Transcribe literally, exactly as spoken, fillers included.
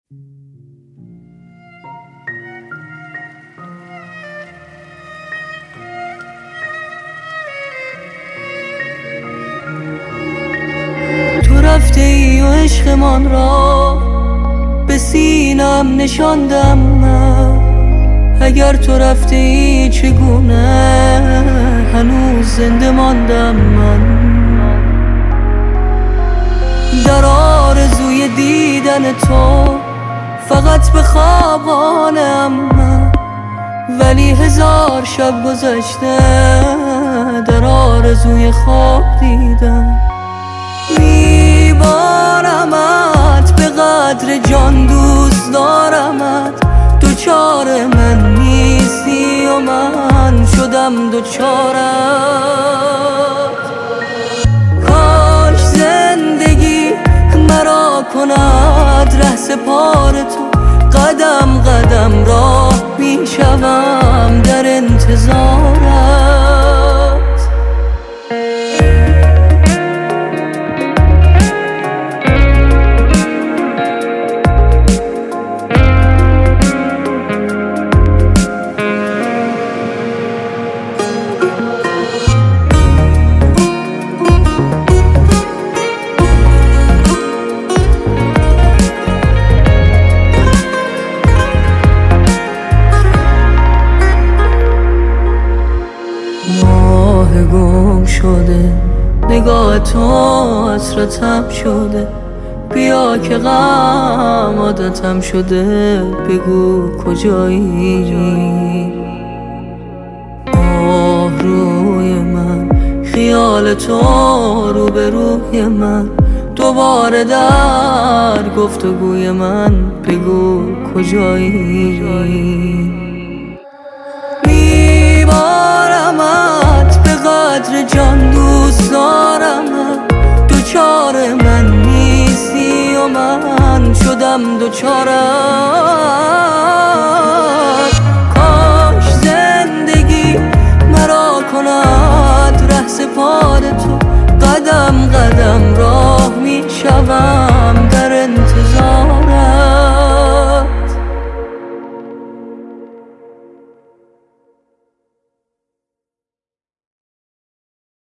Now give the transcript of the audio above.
تو رفته ای و عشقمان را به سینم نشاندم من. اگر تو رفته ای چگونه هنوز زنده ماندم من. در آرزوی دیدن تو فقط به خوابانم من، ولی هزار شب گذشته در آرزوی خواب دیدم. میبارمت به قدر جان دوست دارمت، دوچار من نیستی و من شدم دوچارت. کاش زندگی مرا کند ره سپار تو، قدم قدم راه میشوم در انتظارت. ماه گم شده نگاه تو حسرتم شده، بیا که غم عادتم شده، بگو کجایی. آه روی من خیال تو رو به روی من، دوباره در گفتگوی من بگو کجایی. میبارمت به قدر جان دوست دارمت، دوچار من نیستی و من شدم دوچارت.